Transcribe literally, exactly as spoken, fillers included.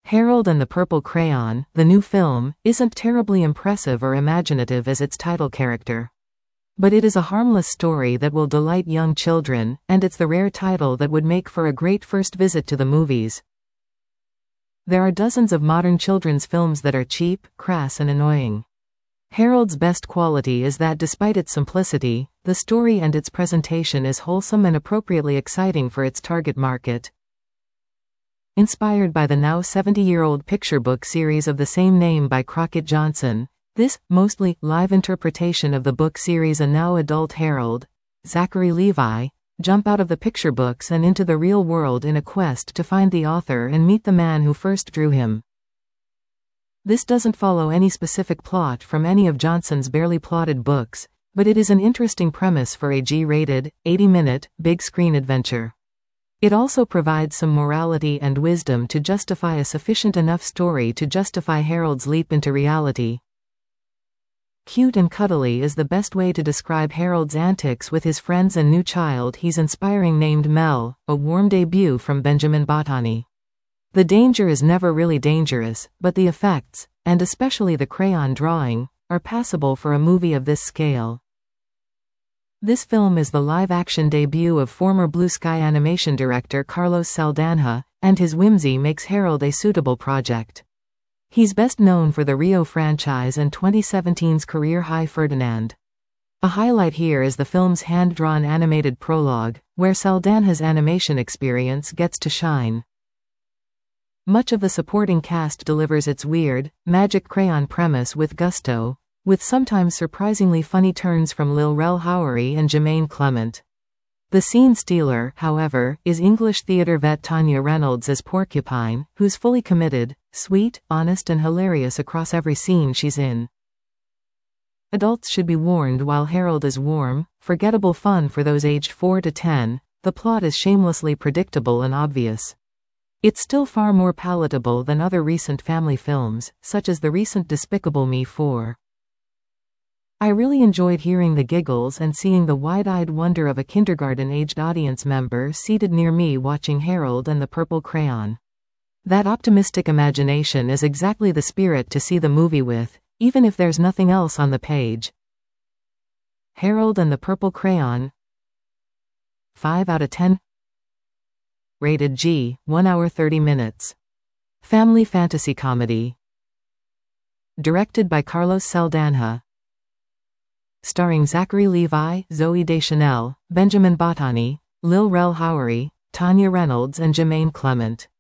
Harold and the Purple Crayon, the new film, isn't terribly impressive or imaginative as its title character. But it is a harmless story that will delight young children, and it's the rare title that would make for a great first visit to the movies. There are dozens of modern children's films that are cheap, crass and annoying. Harold's best quality is that despite its simplicity, the story and its presentation is wholesome and appropriately exciting for its target market. Inspired by the now seventy-year-old picture book series of the same name by Crockett Johnson, this, mostly, live interpretation of the book series and now adult Harold, Zachary Levi, jump out of the picture books and into the real world in a quest to find the author and meet the man who first drew him. This doesn't follow any specific plot from any of Johnson's barely plotted books, but it is an interesting premise for a G-rated, eighty-minute, big-screen adventure. It also provides some morality and wisdom to justify a sufficient enough story to justify Harold's leap into reality. Cute and cuddly is the best way to describe Harold's antics with his friends and new child he's inspiring named Mel, a warm debut from Benjamin Botany. The danger is never really dangerous, but the effects, and especially the crayon drawing, are passable for a movie of this scale. This film is the live-action debut of former Blue Sky animation director Carlos Saldanha, and his whimsy makes Harold a suitable project. He's best known for the Rio franchise and twenty seventeen's career high Ferdinand. A highlight here is the film's hand-drawn animated prologue, where Saldanha's animation experience gets to shine. Much of the supporting cast delivers its weird, magic crayon premise with gusto, with sometimes surprisingly funny turns from Lil Rel Howery and Jermaine Clement. The scene stealer, however, is English theater vet Tanya Reynolds as Porcupine, who's fully committed, sweet, honest and hilarious across every scene she's in. Adults should be warned while Harold is warm, forgettable fun for those aged four to ten, the plot is shamelessly predictable and obvious. It's still far more palatable than other recent family films, such as the recent Despicable Me four. I really enjoyed hearing the giggles and seeing the wide-eyed wonder of a kindergarten-aged audience member seated near me watching Harold and the Purple Crayon. That optimistic imagination is exactly the spirit to see the movie with, even if there's nothing else on the page. Harold and the Purple Crayon. five out of ten. Rated G, one hour thirty minutes. Family fantasy comedy. Directed by Carlos Saldanha. Starring Zachary Levi, Zooey Deschanel, Benjamin Botany, Lil Rel Howery, Tanya Reynolds and Jermaine Clement.